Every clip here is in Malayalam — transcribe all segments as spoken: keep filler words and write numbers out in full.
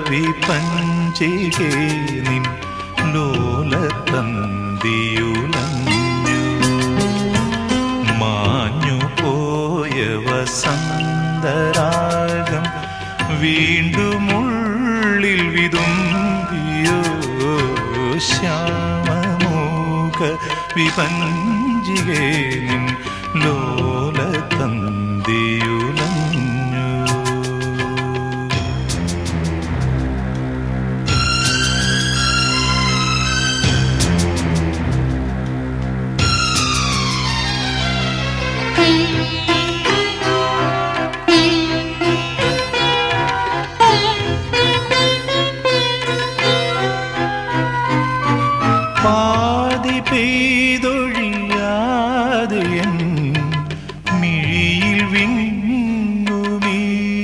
വിപഞ്ചികേ നിൻ ലോലതന്തിയുലഞ്ഞു മാഞ്ഞു പോയ വസന്തരാഗം വീണ്ടുമുള്ളിൽ വിതുമ്പിയോ ശ്യാമമൂക വിപഞ്ചികേ നിൻ ലോലതന്തിയുലഞ്ഞു. പാതി പെയ്തൊഴിയാതെ എൻ മിഴിയിൽ വിങ്ങുമീ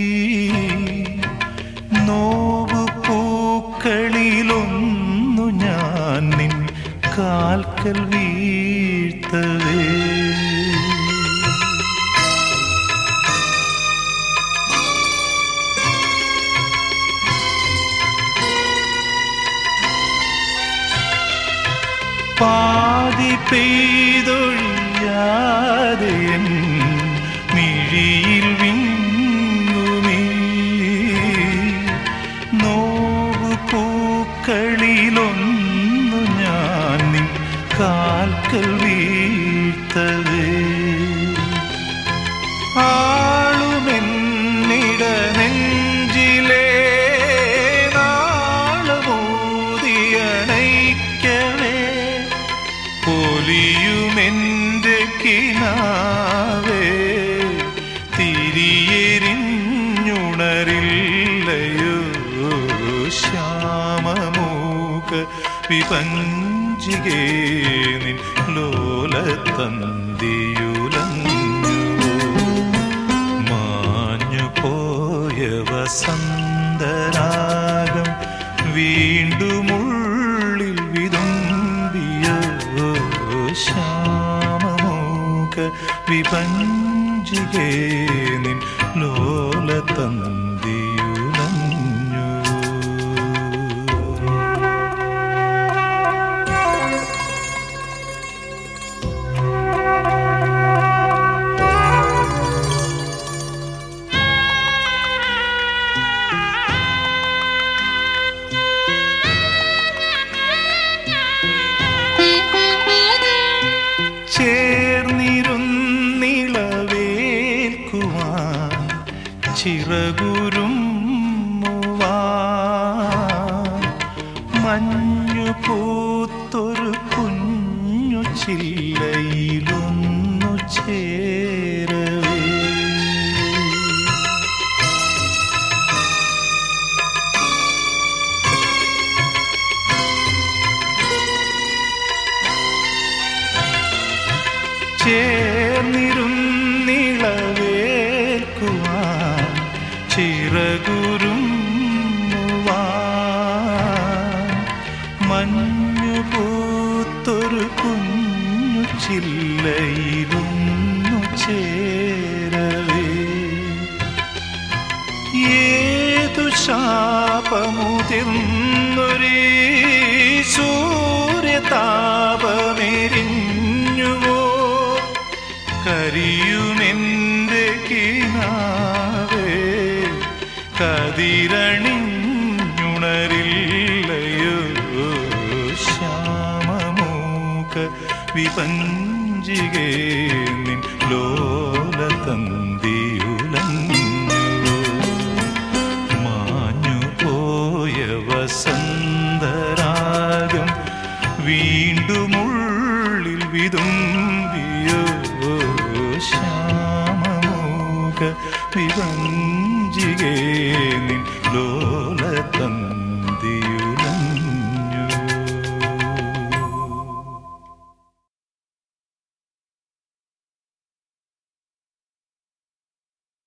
നോവു പൂക്കളിലൊന്നു ഞാൻ നിൻ കാൽക്കൽ വീഴ്ത്തവേ. പാതി പെയ്തൊഴിയാതെ എൻ മിഴിയിൽ വിങ്ങുമീ നോവു പൂക്കളിലൊന്നു ഞാൻ നിൻ കാൽക്കൽ വീഴ്ത്തവേ. ആളുമെന്നിട നെഞ്ചിലെ നാളമൂതിയണയ്ക്കവേ പൊലിയുമെൻ്റെ കിനാവേ തിരിയെരിഞ്ഞുണരില്ലയോ ശ്യാമമൂക വിപഞ്ചികേ നിൻ ലോലതന്തിയുലഞ്ഞു മാഞ്ഞു പോയ വസന്തരാഗം വീണ്ടുമുള്ളിൽ വിതുമ്പിയോ ശ്യാമമൂക വിപഞ്ചികേ നിൻ ലോലതന്തിയുലഞ്ഞു. ചേർന്നിരുന്നിളവേൽക്കുവാൻ ചിറകുരുമ്മുവാൻ മഞ്ഞു പൂത്തൊരു കുഞ്ഞു ചില്ലയിലൊന്നു ചേരവേ. ചേർന്നിരുന്നിളവേൽക്കുവാൻ ചിറകുരുമ്മുവാൻ മഞ്ഞു പൂത്തൊരു കുഞ്ഞു ചില്ലയിലൊന്നു ചേരവേ. ഏതു ശാപമുതിർന്നൊരേ സൂര്യതാപമെരിഞ്ഞുവോ കരിയുമെൻ്റെ കിനാവേ കതിരണിഞ്ഞുണരില്ലയോ ശ്യാമമൂക വിപഞ്ചികേ നിൻ ലോലതന്തിയുലഞ്ഞു മാഞ്ഞു പോയ വസന്തരാഗം വീണ്ടുമുള്ളിൽ വിതും